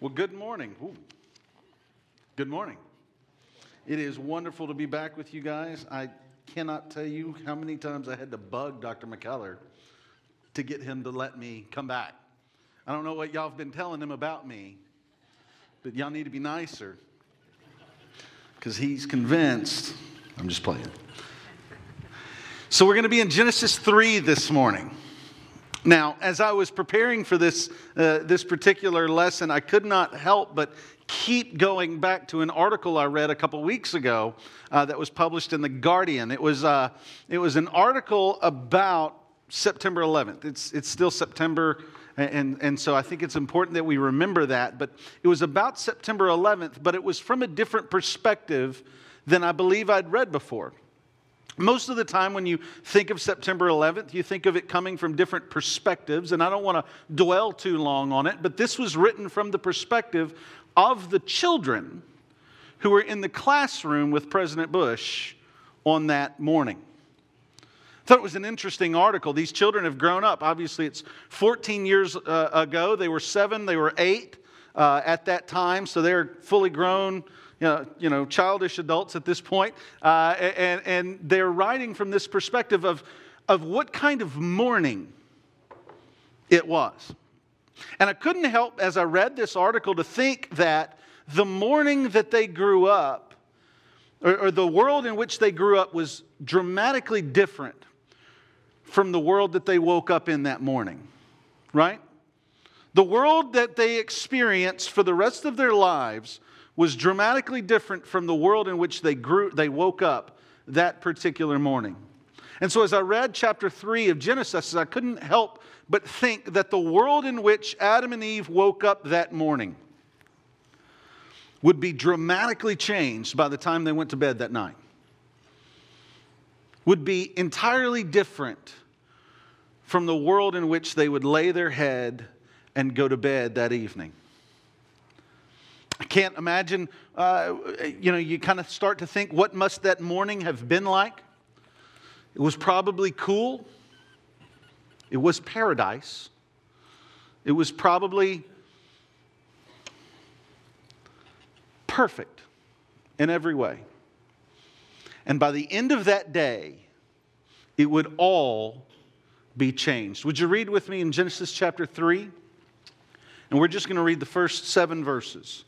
Well, good morning. Ooh. Good morning. It is wonderful to be back with you guys. I cannot tell you how many times I had to bug Dr. McKellar to get him to let me come back. I don't know what y'all have been telling him about me, but y'all need to be nicer because he's convinced. I'm just playing. So we're going to be in Genesis 3 this morning. Now, as I was preparing for this particular lesson, I could not help but keep going back to an article I read a couple weeks ago that was published in The Guardian. It was an article about September 11th. It's still September, and so I think it's important that we remember that. But it was about September 11th, but it was from a different perspective than I believe I'd read before. Most of the time when you think of September 11th, you think of it coming from different perspectives, and I don't want to dwell too long on it, but this was written from the perspective of the children who were in the classroom with President Bush on that morning. I thought it was an interesting article. These children have grown up. Obviously, it's 14 years ago. They were 7, they were 8 at that time, so they're fully grown, childish adults at this point, and they're writing from this perspective of what kind of morning it was. And I couldn't help, as I read this article, to think that the morning that they grew up, or the world in which they grew up, was dramatically different from the world that they woke up in that morning, right? The world that they experienced for the rest of their lives was dramatically different from the world in which they woke up that particular morning. And so as I read chapter 3 of Genesis, I couldn't help but think that the world in which Adam and Eve woke up that morning would be dramatically changed by the time they went to bed that night. Would be entirely different from the world in which they would lay their head and go to bed that evening. I can't imagine, you kind of start to think, what must that morning have been like? It was probably cool. It was paradise. It was probably perfect in every way. And by the end of that day, it would all be changed. Would you read with me in Genesis chapter 3? And we're just going to read the first 7 verses.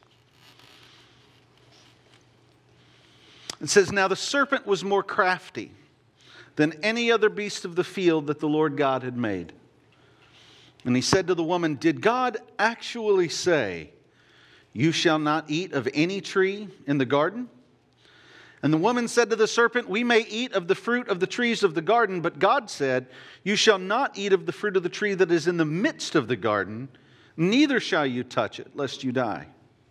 It says, "Now the serpent was more crafty than any other beast of the field that the Lord God had made. And he said to the woman, 'Did God actually say, you shall not eat of any tree in the garden?' And the woman said to the serpent, 'We may eat of the fruit of the trees of the garden, but God said, you shall not eat of the fruit of the tree that is in the midst of the garden, neither shall you touch it, lest you die.'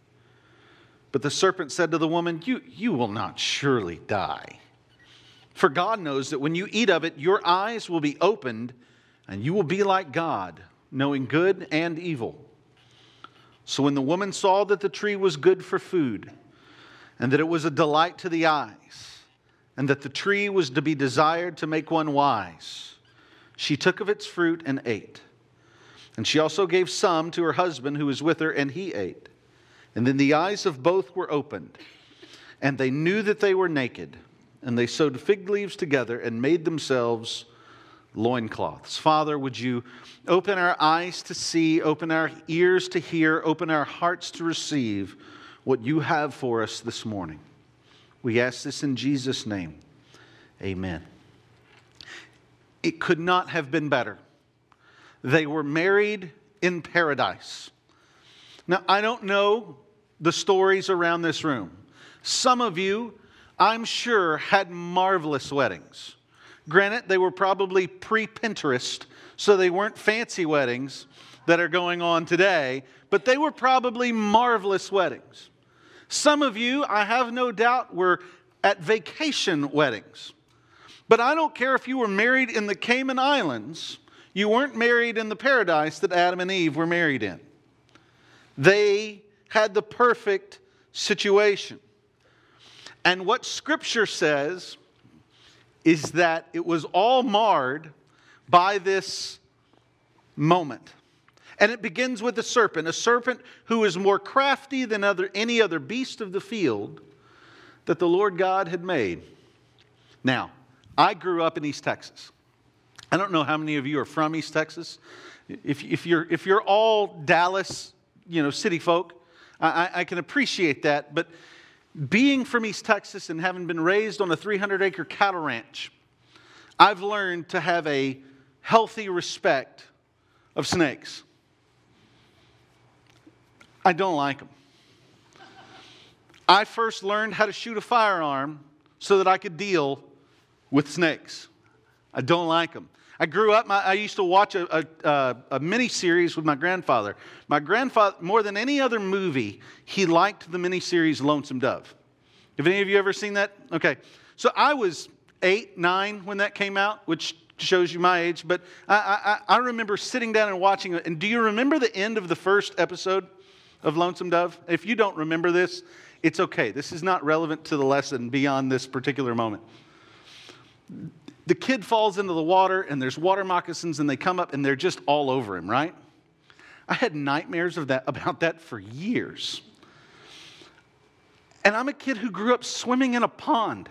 But the serpent said to the woman, 'You will not surely die. For God knows that when you eat of it, your eyes will be opened, and you will be like God, knowing good and evil.' So when the woman saw that the tree was good for food, and that it was a delight to the eyes, and that the tree was to be desired to make one wise, she took of its fruit and ate. And she also gave some to her husband who was with her, and he ate. And then the eyes of both were opened, and they knew that they were naked. And they sewed fig leaves together and made themselves loincloths." Father, would you open our eyes to see, open our ears to hear, open our hearts to receive what you have for us this morning. We ask this in Jesus' name. Amen. It could not have been better. They were married in paradise. Now, I don't know the stories around this room. Some of you, I'm sure, had marvelous weddings. Granted, they were probably pre-Pinterest, so they weren't fancy weddings that are going on today, but they were probably marvelous weddings. Some of you, I have no doubt, were at vacation weddings. But I don't care if you were married in the Cayman Islands, you weren't married in the paradise that Adam and Eve were married in. They had the perfect situation. And what Scripture says is that it was all marred by this moment. And it begins with a serpent who is more crafty than any other beast of the field that the Lord God had made. Now, I grew up in East Texas. I don't know how many of you are from East Texas. If you're all Dallas, city folk, I can appreciate that. But being from East Texas and having been raised on a 300-acre cattle ranch, I've learned to have a healthy respect of snakes. I don't like them. I first learned how to shoot a firearm so that I could deal with snakes. I don't like them. I grew up, I used to watch a mini-series with my grandfather. My grandfather, more than any other movie, he liked the mini-series Lonesome Dove. Have any of you ever seen that? Okay. So I was 8, 9 when that came out, which shows you my age. But I remember sitting down and watching it. And do you remember the end of the first episode of Lonesome Dove? If you don't remember this, it's okay. This is not relevant to the lesson beyond this particular moment. The kid falls into the water, and there's water moccasins, and they come up, and they're just all over him, right? I had nightmares about that for years. And I'm a kid who grew up swimming in a pond.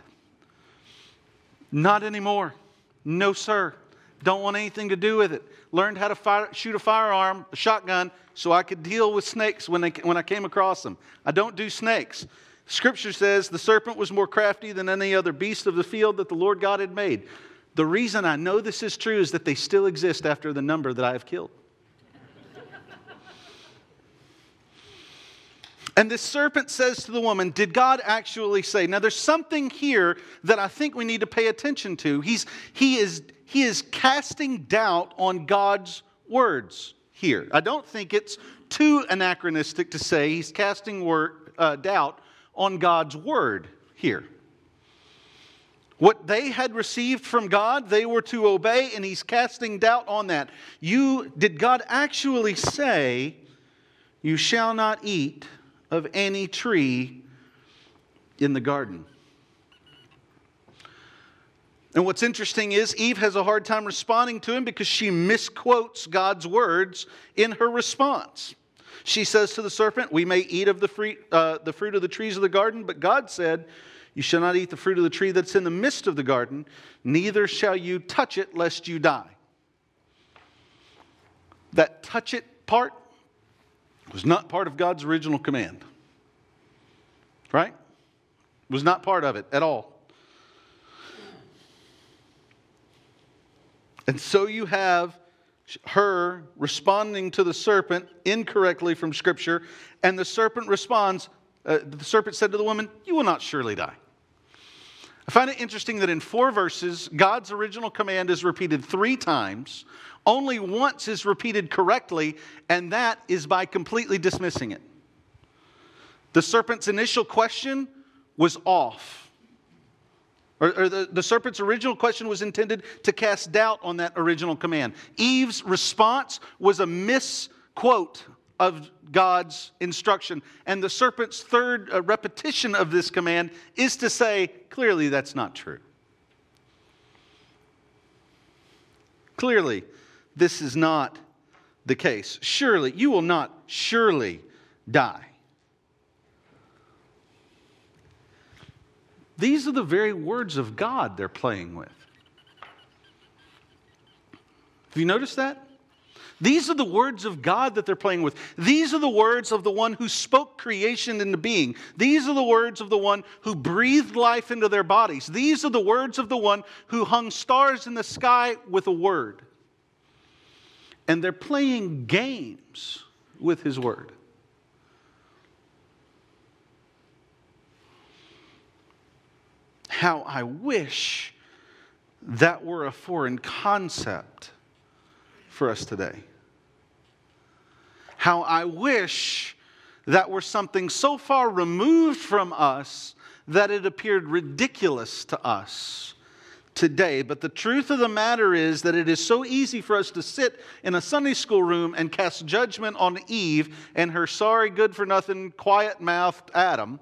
Not anymore. No, sir. Don't want anything to do with it. Learned how to shoot a firearm, a shotgun, so I could deal with snakes when I came across them. I don't do snakes. Scripture says the serpent was more crafty than any other beast of the field that the Lord God had made. The reason I know this is true is that they still exist after the number that I have killed. And this serpent says to the woman, did God actually say? Now there's something here that I think we need to pay attention to. He is casting doubt on God's words here. I don't think it's too anachronistic to say he's casting doubt on God's word here. What they had received from God, they were to obey, and he's casting doubt on that. Did God actually say, you shall not eat of any tree in the garden? And what's interesting is Eve has a hard time responding to him because she misquotes God's words in her response. She says to the serpent, we may eat of the fruit of the trees of the garden, but God said, you shall not eat the fruit of the tree that's in the midst of the garden, neither shall you touch it lest you die. That touch it part was not part of God's original command. Right? Was not part of it at all. And so you have her responding to the serpent incorrectly from Scripture, and the serpent responds, the serpent said to the woman, you will not surely die. I find it interesting that in 4 verses, God's original command is repeated 3 times. Only once is repeated correctly, and that is by completely dismissing it. The serpent's initial question was off. Or the serpent's original question was intended to cast doubt on that original command. Eve's response was a misquote of God's instruction. And the serpent's third repetition of this command is to say, clearly that's not true. Clearly, this is not the case. Surely, you will not surely die. These are the very words of God they're playing with. Have you noticed that? These are the words of God that they're playing with. These are the words of the one who spoke creation into being. These are the words of the one who breathed life into their bodies. These are the words of the one who hung stars in the sky with a word. And they're playing games with his word. How I wish that were a foreign concept for us today. How I wish that were something so far removed from us that it appeared ridiculous to us today. But the truth of the matter is that it is so easy for us to sit in a Sunday school room and cast judgment on Eve and her sorry, good-for-nothing, quiet-mouthed Adam.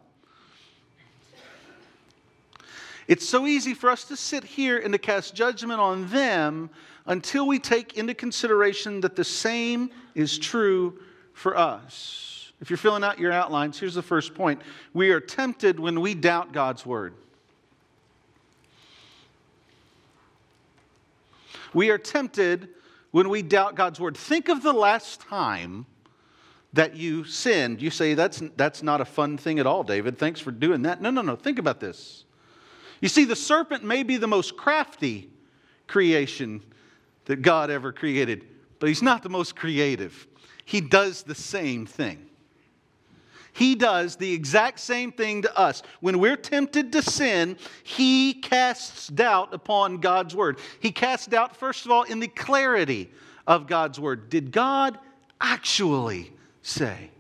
It's so easy for us to sit here and to cast judgment on them, until we take into consideration that the same is true for us. If you're filling out your outlines, here's the first point. We are tempted when we doubt God's word. We are tempted when we doubt God's word. Think of the last time that you sinned. You say, that's not a fun thing at all, David. Thanks for doing that. No. Think about this. You see, the serpent may be the most crafty creation that God ever created, but he's not the most creative. He does the same thing. He does the exact same thing to us. When we're tempted to sin, he casts doubt upon God's word. He casts doubt, first of all, in the clarity of God's word. Did God actually say?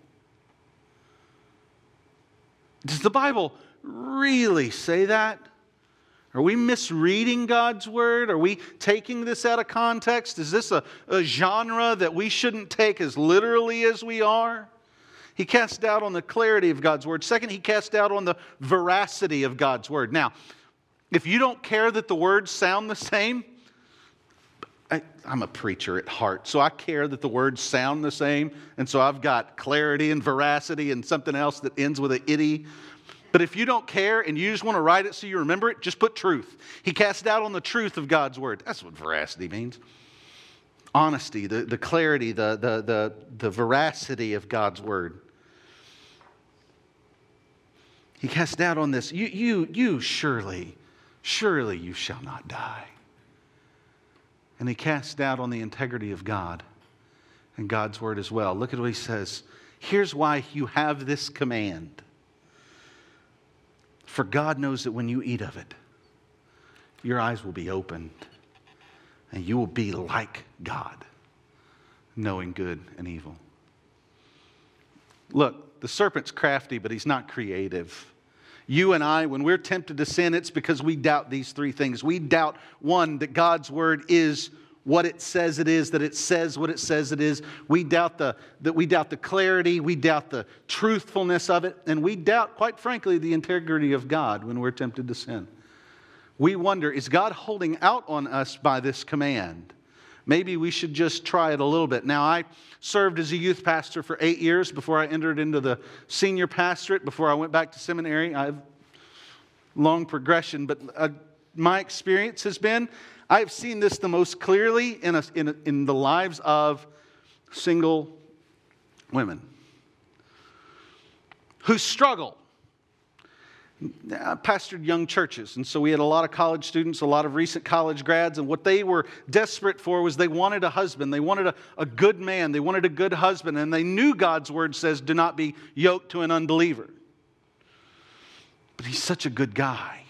Does the Bible really say that? Are we misreading God's word? Are we taking this out of context? Is this a genre that we shouldn't take as literally as we are? He casts doubt on the clarity of God's word. Second, he casts doubt on the veracity of God's word. Now, if you don't care that the words sound the same, I'm a preacher at heart, so I care that the words sound the same, and so I've got clarity and veracity and something else that ends with an itty. But if you don't care and you just want to write it so you remember it, just put truth. He casts doubt on the truth of God's word. That's what veracity means. Honesty, the clarity, the veracity of God's word. He casts doubt on this. You surely you shall not die. And he casts doubt on the integrity of God and God's word as well. Look at what he says. Here's why you have this command. For God knows that when you eat of it, your eyes will be opened and you will be like God, knowing good and evil. Look, the serpent's crafty, but he's not creative. You and I, when we're tempted to sin, it's because we doubt these three things. We doubt, one, that God's word is what it says it is, that it says what it says it is. We doubt the clarity, we doubt the truthfulness of it, and we doubt, quite frankly, the integrity of God when we're tempted to sin. We wonder, is God holding out on us by this command? Maybe we should just try it a little bit. Now, I served as a youth pastor for 8 years before I entered into the senior pastorate, before I went back to seminary. I have long progression, but my experience has been, I've seen this the most clearly in the lives of single women who struggle. I pastored young churches, and so we had a lot of college students, a lot of recent college grads, and what they were desperate for was they wanted a husband. They wanted a good man. They wanted a good husband, and they knew God's word says, do not be yoked to an unbeliever. But he's such a good guy.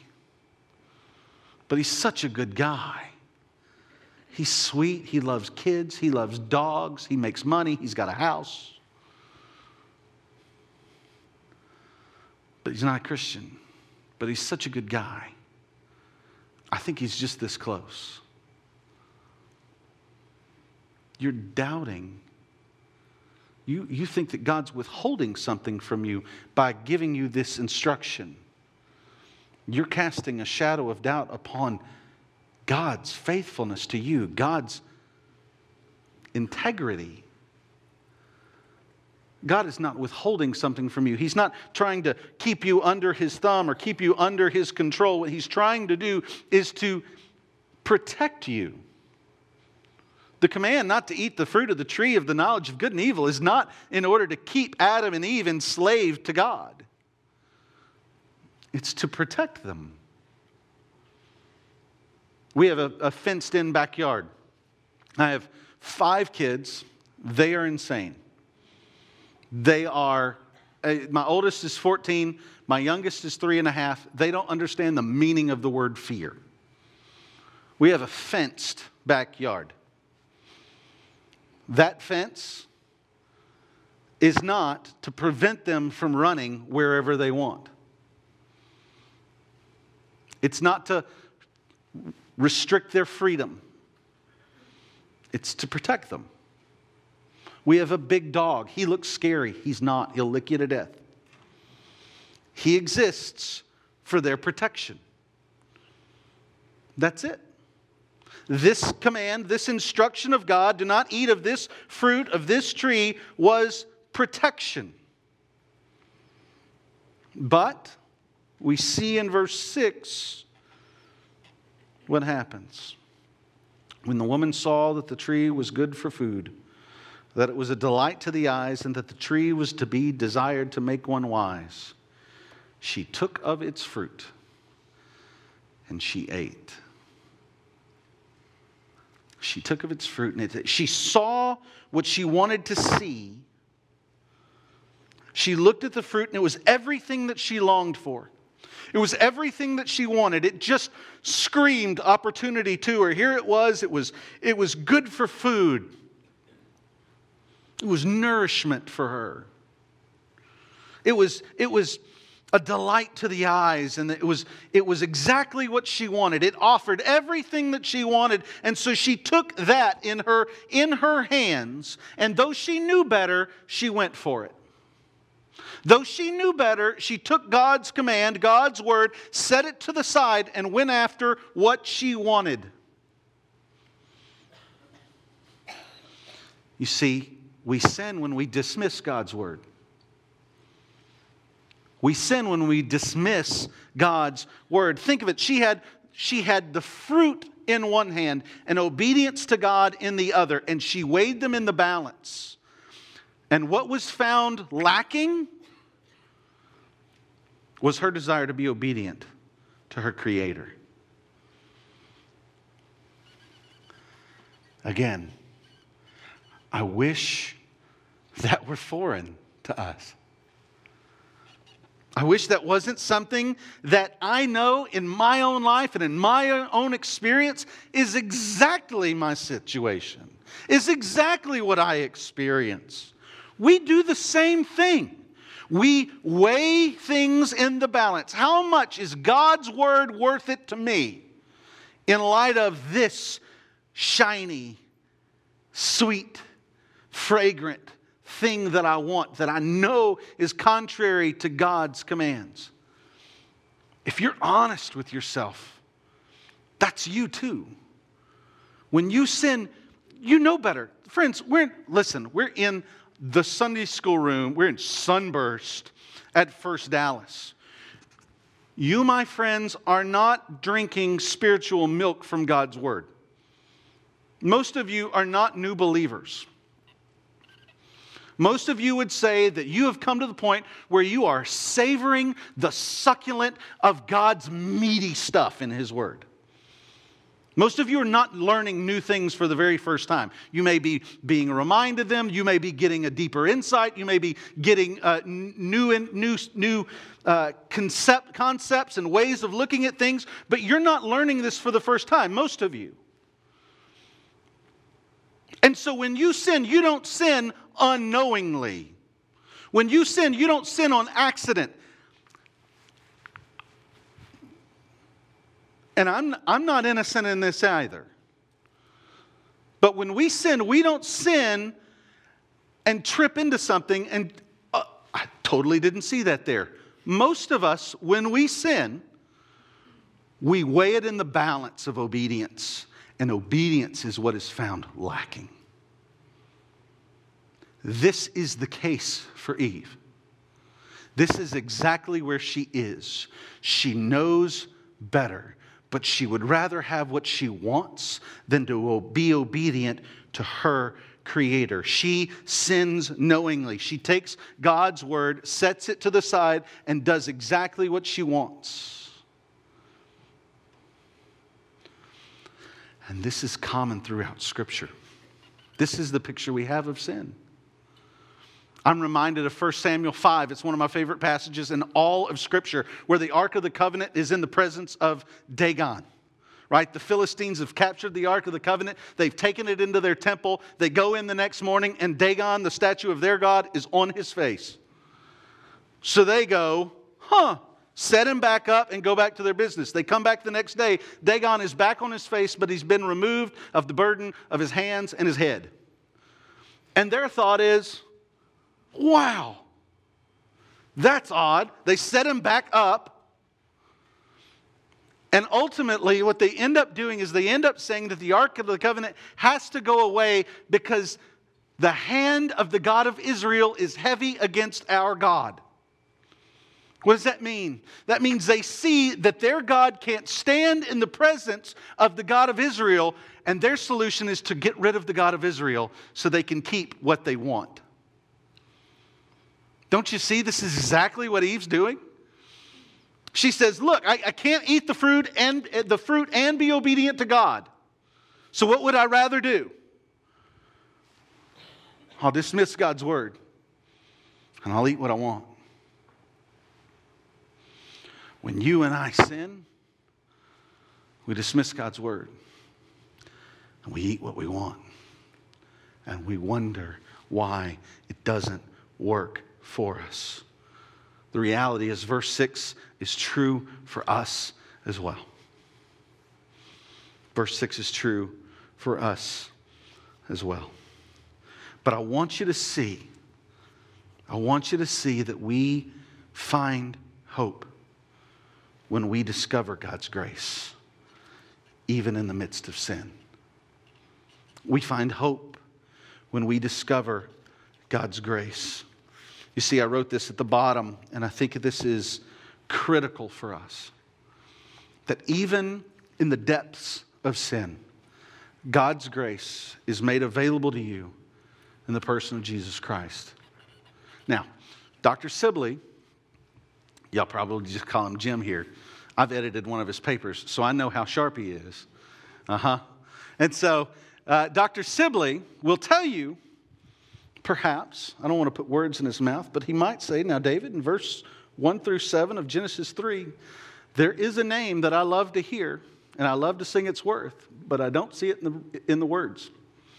He's sweet. He loves kids. He loves dogs. He makes money. He's got a house. But he's not a Christian. But he's such a good guy. I think he's just this close. You're doubting. You think that God's withholding something from you by giving you this instruction. You're casting a shadow of doubt upon God's faithfulness to you, God's integrity. God is not withholding something from you. He's not trying to keep you under his thumb or keep you under his control. What he's trying to do is to protect you. The command not to eat the fruit of the tree of the knowledge of good and evil is not in order to keep Adam and Eve enslaved to God. It's to protect them. We have a fenced-in backyard. I have 5 kids. They are insane. They are, my oldest is 14, my youngest is 3.5. They don't understand the meaning of the word fear. We have a fenced backyard. That fence is not to prevent them from running wherever they want. It's not to restrict their freedom. It's to protect them. We have a big dog. He looks scary. He's not. He'll lick you to death. He exists for their protection. That's it. This command, this instruction of God, do not eat of this fruit of this tree, was protection. But we see in verse 6 what happens. When the woman saw that the tree was good for food, that it was a delight to the eyes, and that the tree was to be desired to make one wise, she took of its fruit and she ate. She took of its fruit and ate. She saw what she wanted to see. She looked at the fruit and it was everything that she longed for. It was everything that she wanted. It just screamed opportunity to her. Here it was good for food. It was nourishment for her. It was a delight to the eyes, and it was exactly what she wanted. It offered everything that she wanted, and so she took that in her hands, and though she knew better, she went for it. Though she knew better, she took God's command, God's word, set it to the side, and went after what she wanted. You see, we sin when we dismiss God's word. We sin when we dismiss God's word. Think of it. She had the fruit in one hand and obedience to God in the other, and she weighed them in the balance. And what was found lacking was her desire to be obedient to her Creator. Again, I wish that were foreign to us. I wish that wasn't something that I know in my own life and in my own experience is exactly my situation, is exactly what I experience. We do the same thing. We weigh things in the balance. How much is God's word worth it to me in light of this shiny, sweet, fragrant thing that I want, that I know is contrary to God's commands? If you're honest with yourself, that's you too. When you sin, you know better. Friends, we're in the Sunday school room. We're in Sunburst at First Dallas. You, my friends, are not drinking spiritual milk from God's word. Most of you are not new believers. Most of you would say that you have come to the point where you are savoring the succulent of God's meaty stuff in His Word. Most of you are not learning new things for the very first time. You may be being reminded them. You may be getting a deeper insight. You may be getting new concepts and ways of looking at things. But you're not learning this for the first time, most of you. And so when you sin, you don't sin unknowingly. When you sin, you don't sin on accident. And I'm not innocent in this either. But when we sin, we don't sin and trip into something and I totally didn't see that there. Most of us, when we sin, we weigh it in the balance of obedience. And obedience is what is found lacking. This is the case for Eve. This is exactly where she is. She knows better, but she would rather have what she wants than to be obedient to her Creator. She sins knowingly. She takes God's word, sets it to the side, and does exactly what she wants. And this is common throughout Scripture. This is the picture we have of sin. I'm reminded of 1 Samuel 5. It's one of my favorite passages in all of Scripture, where the Ark of the Covenant is in the presence of Dagon. Right? The Philistines have captured the Ark of the Covenant. They've taken it into their temple. They go in the next morning, and Dagon, the statue of their god, is on his face. So they go, set him back up and go back to their business. They come back the next day. Dagon is back on his face, but he's been removed of the burden of his hands and his head. And their thought is, wow, that's odd. They set him back up. And ultimately, what they end up doing is they end up saying that the Ark of the Covenant has to go away because the hand of the God of Israel is heavy against our God. What does that mean? That means they see that their God can't stand in the presence of the God of Israel, and their solution is to get rid of the God of Israel so they can keep what they want. Don't you see this is exactly what Eve's doing? She says, look, I can't eat the fruit and be obedient to God. So what would I rather do? I'll dismiss God's word and I'll eat what I want. When you and I sin, we dismiss God's word and we eat what we want. And we wonder why it doesn't work for us. The reality is verse 6 is true for us as well. Verse 6 is true for us as well. But I want you to see that we find hope when we discover God's grace, even in the midst of sin. We find hope when we discover God's grace. You see, I wrote this at the bottom, and I think this is critical for us. That even in the depths of sin, God's grace is made available to you in the person of Jesus Christ. Now, Dr. Sibley, y'all probably just call him Jim here. I've edited one of his papers, so I know how sharp he is. And so, Dr. Sibley will tell you, perhaps, I don't want to put words in his mouth, but he might say, now David, in verse 1 through 7 of Genesis 3, there is a name that I love to hear, and I love to sing its worth, but I don't see it in the words.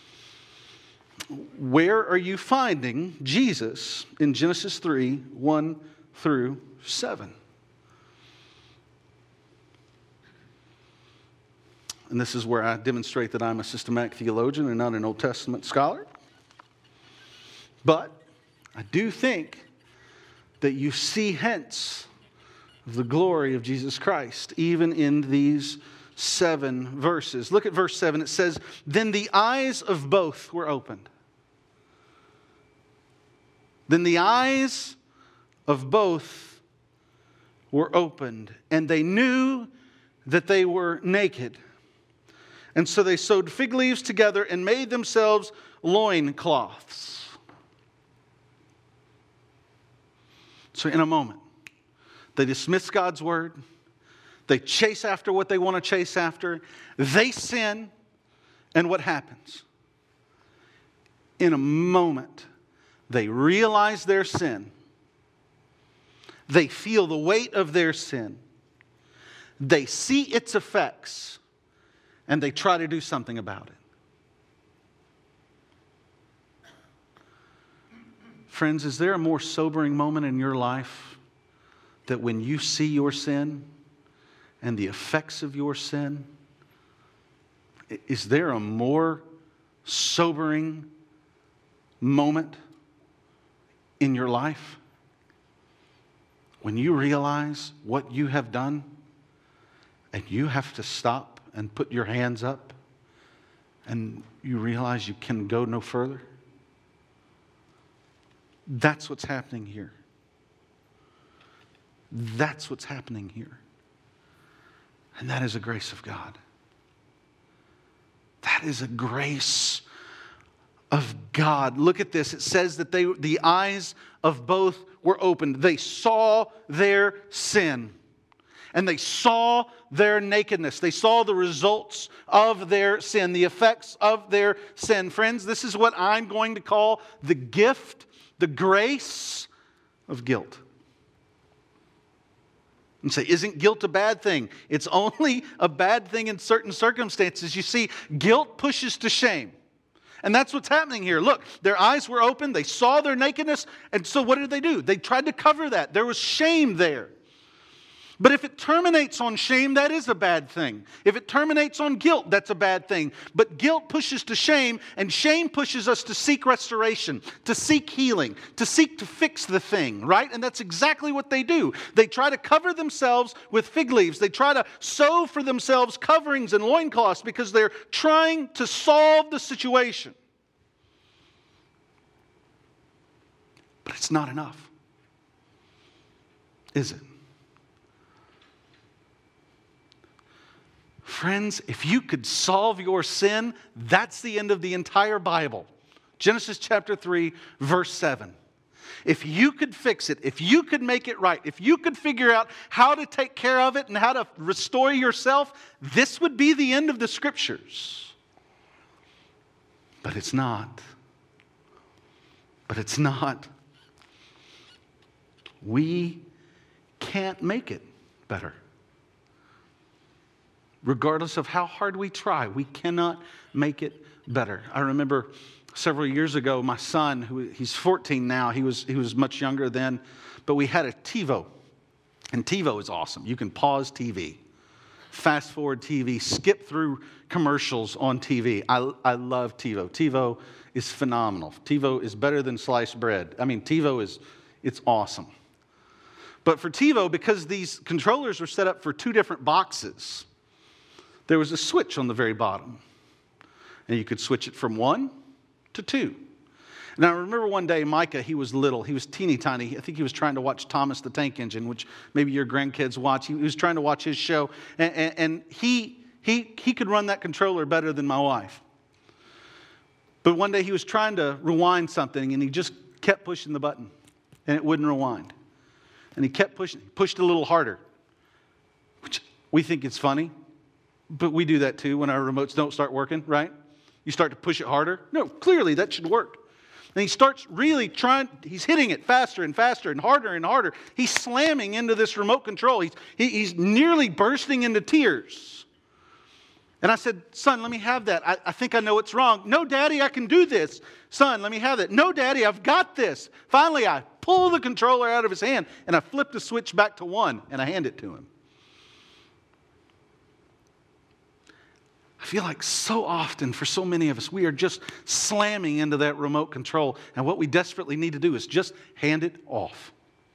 Where are you finding Jesus in Genesis 3, 1 through 7? And this is where I demonstrate that I'm a systematic theologian and not an Old Testament scholar. But I do think that you see hints of the glory of Jesus Christ, even in these 7 verses. Look at verse 7. It says, then the eyes of both were opened. Then the eyes of both were opened, and they knew that they were naked. And so they sewed fig leaves together and made themselves loincloths. So in a moment, they dismiss God's word. They chase after what they want to chase after. They sin. And what happens? In a moment, they realize their sin. They feel the weight of their sin. They see its effects. And they try to do something about it. Friends, is there a more sobering moment in your life that when you see your sin and the effects of your sin, is there a more sobering moment in your life when you realize what you have done and you have to stop and put your hands up and you realize you can go no further? That's what's happening here. That's what's happening here. And that is a grace of God. That is a grace of God. Look at this. It says that the eyes of both were opened. They saw their sin. And they saw their nakedness. They saw the results of their sin, the effects of their sin. Friends, this is what I'm going to call the gift, the grace of guilt. And say, isn't guilt a bad thing? It's only a bad thing in certain circumstances. You see, guilt pushes to shame. And that's what's happening here. Look, their eyes were open. They saw their nakedness. And so what did they do? They tried to cover that. There was shame there. But if it terminates on shame, that is a bad thing. If it terminates on guilt, that's a bad thing. But guilt pushes to shame, and shame pushes us to seek restoration, to seek healing, to seek to fix the thing, right? And that's exactly what they do. They try to cover themselves with fig leaves. They try to sew for themselves coverings and loincloths because they're trying to solve the situation. But it's not enough, is it? Friends, if you could solve your sin, that's the end of the entire Bible. Genesis chapter 3, verse 7. If you could fix it, if you could make it right, if you could figure out how to take care of it and how to restore yourself, this would be the end of the Scriptures. But it's not. But it's not. We can't make it better. Regardless of how hard we try, we cannot make it better. I remember several years ago, my son, he's 14 now, he was much younger then, but we had a TiVo. And TiVo is awesome. You can pause TV, fast forward TV, skip through commercials on TV. I love TiVo. TiVo is phenomenal. TiVo is better than sliced bread. I mean, it's awesome. But for TiVo, because these controllers were set up for two different boxes, there was a switch on the very bottom. And you could switch it from 1 to 2. And I remember one day, Micah, he was little. He was teeny tiny. I think he was trying to watch Thomas the Tank Engine, which maybe your grandkids watch. He was trying to watch his show. And he could run that controller better than my wife. But one day he was trying to rewind something, and he just kept pushing the button. And it wouldn't rewind. And he kept pushing. He pushed a little harder. Which we think it's funny. But we do that too when our remotes don't start working, right? You start to push it harder. No, clearly that should work. And he starts really trying, he's hitting it faster and faster and harder. He's slamming into this remote control. He's nearly bursting into tears. And I said, son, let me have that. I think I know what's wrong. No, Daddy, I can do this. Son, let me have that. No, Daddy, I've got this. Finally, I pull the controller out of his hand and I flip the switch back to 1 and I hand it to him. I feel like so often for so many of us, we are just slamming into that remote control. And what we desperately need to do is just hand it off.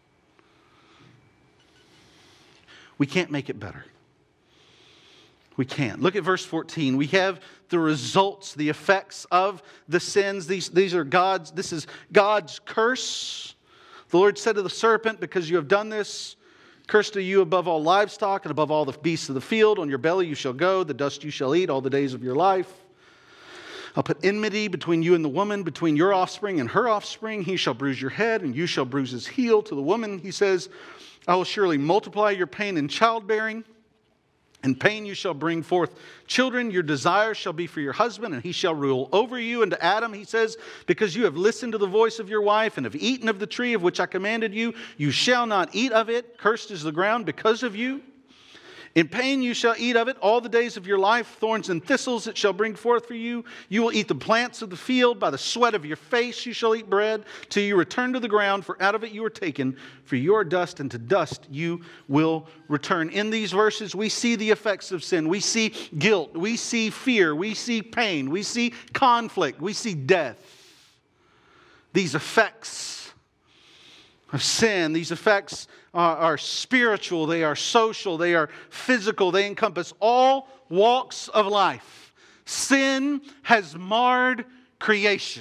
We can't make it better. We can't. Look at verse 14. We have the results, the effects of the sins. This is God's curse. The Lord said to the serpent, because you have done this, cursed are you above all livestock and above all the beasts of the field. On your belly you shall go, the dust you shall eat all the days of your life. I'll put enmity between you and the woman, between your offspring and her offspring. He shall bruise your head, and you shall bruise his heel. To the woman, he says, I will surely multiply your pain in childbearing. In pain you shall bring forth children. Your desire shall be for your husband, and he shall rule over you. And to Adam he says, because you have listened to the voice of your wife and have eaten of the tree of which I commanded you, you shall not eat of it. Cursed is the ground because of you. In pain you shall eat of it all the days of your life. Thorns and thistles it shall bring forth for you. You will eat the plants of the field. By the sweat of your face you shall eat bread, till you return to the ground, for out of it you are taken. For you are dust, and to dust you will return. In these verses we see the effects of sin. We see guilt. We see fear. We see pain. We see conflict. We see death. These effects of sin, these effects are spiritual, they are social, they are physical, they encompass all walks of life. Sin has marred creation.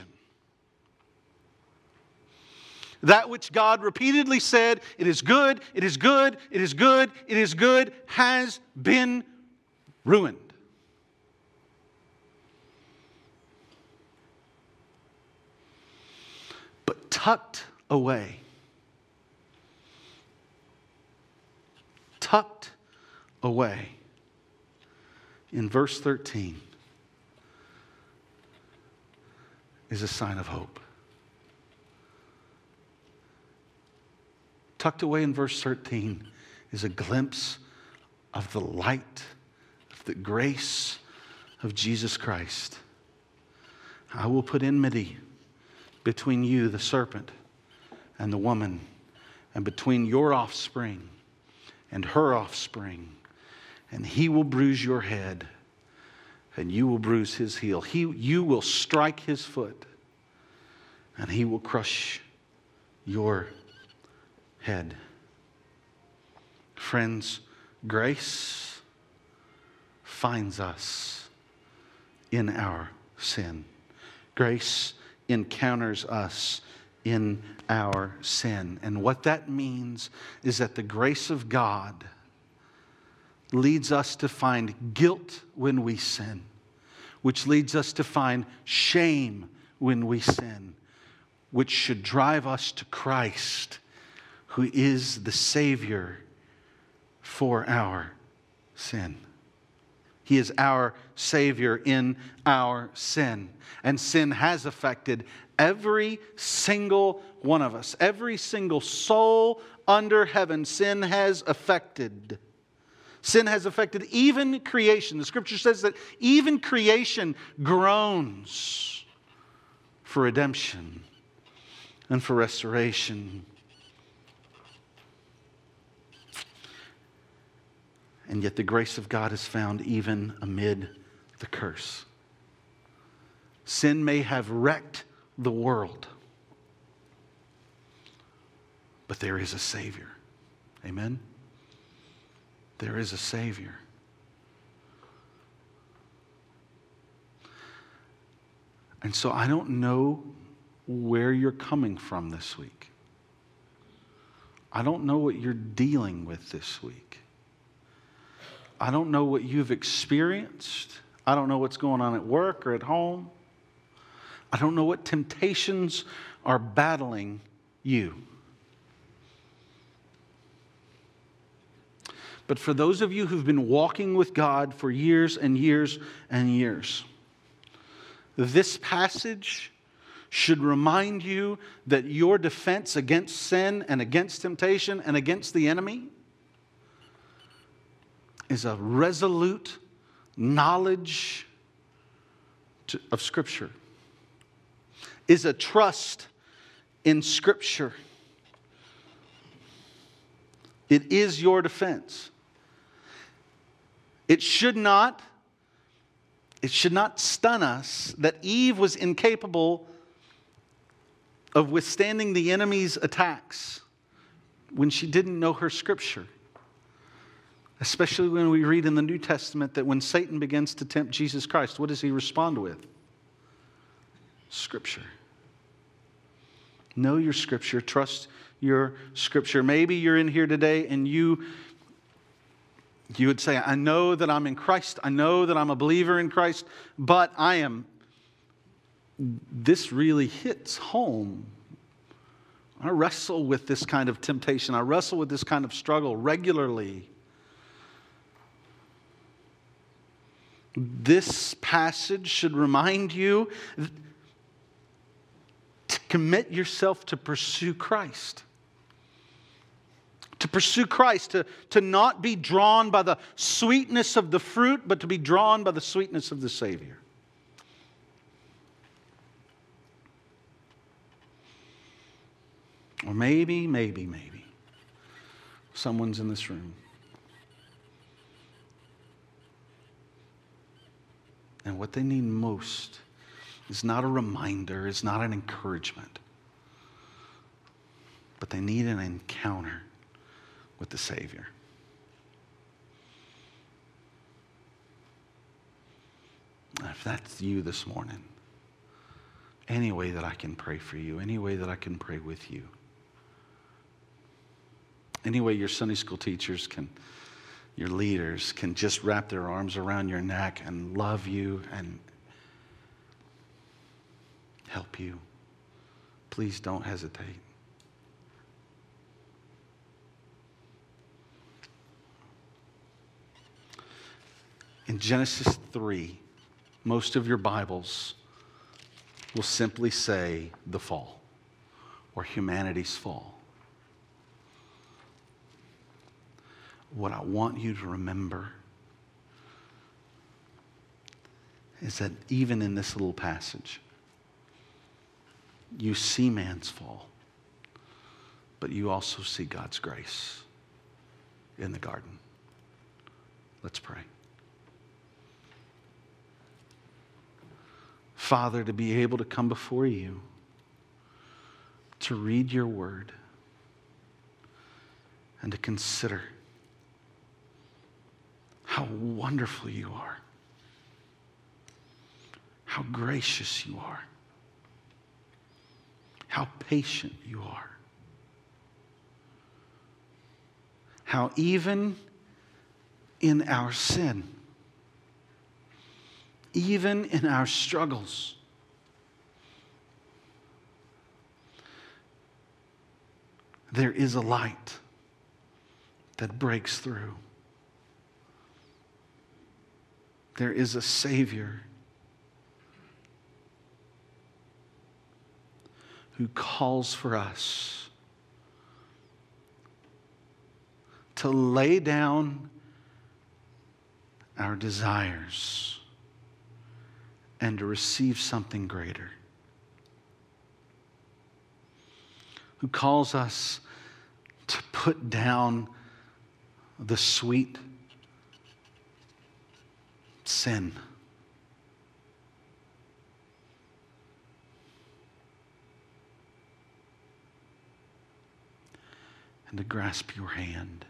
That which God repeatedly said, it is good, it is good, it is good, it is good, has been ruined. But tucked away in verse 13 is a sign of hope. Tucked away in verse 13 is a glimpse of the light, of the grace of Jesus Christ. I will put enmity between you, the serpent, and the woman, and between your offspring and her offspring, and he will bruise your head, and you will bruise his heel. You will strike his foot, and he will crush your head. Friends, grace finds us in our sin. Grace encounters us in our sin. And what that means is that the grace of God leads us to find guilt when we sin, which leads us to find shame when we sin, which should drive us to Christ, who is the Savior for our sin. He is our Savior in our sin. And sin has affected every single one of us. Every single soul under heaven, sin has affected. Sin has affected even creation. The Scripture says that even creation groans for redemption and for restoration. And yet the grace of God is found even amid the curse. Sin may have wrecked the world, but there is a Savior. Amen? There is a Savior. And so I don't know where you're coming from this week. I don't know what you're dealing with this week. I don't know what you've experienced. I don't know what's going on at work or at home. I don't know what temptations are battling you. But for those of you who've been walking with God for years and years and years, this passage should remind you that your defense against sin and against temptation and against the enemy is a resolute knowledge of Scripture, is a trust in Scripture. It is your defense. It should not stun us that Eve was incapable of withstanding the enemy's attacks when she didn't know her Scripture. Especially when we read in the New Testament that when Satan begins to tempt Jesus Christ, what does he respond with? Scripture. Know your Scripture. Trust your Scripture. Maybe you're in here today and you would say, I know that I'm in Christ. I know that I'm a believer in Christ, but this really hits home. I wrestle with this kind of temptation. I wrestle with this kind of struggle regularly. This passage should remind you to commit yourself to pursue Christ. To pursue Christ, to not be drawn by the sweetness of the fruit, but to be drawn by the sweetness of the Savior. Or maybe, someone's in this room. And what they need most is not a reminder, it's not an encouragement, but they need an encounter with the Savior. If that's you this morning, any way that I can pray for you, any way that I can pray with you, any way your Sunday school teachers can, your leaders can just wrap their arms around your neck and love you and help you, please don't hesitate. In Genesis 3, most of your Bibles will simply say the fall or humanity's fall. What I want you to remember is that even in this little passage, you see man's fall, but you also see God's grace. in the garden. Let's pray. Father, to be able to come before you, to read your word, and to consider how wonderful you are, how gracious you are, how patient you are, how even in our sin, even in our struggles, there is a light that breaks through. There is a Savior who calls for us to lay down our desires and to receive something greater. Who calls us to put down the sweet sin and to grasp your hand.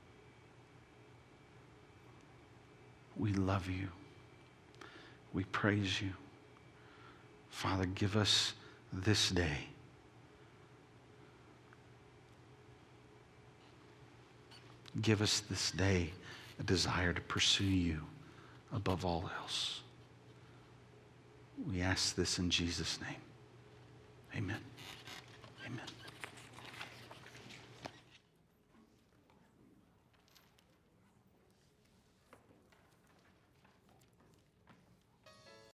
We love you. We praise you. Father, give us this day a desire to pursue you above all else. We ask this in Jesus' name. Amen.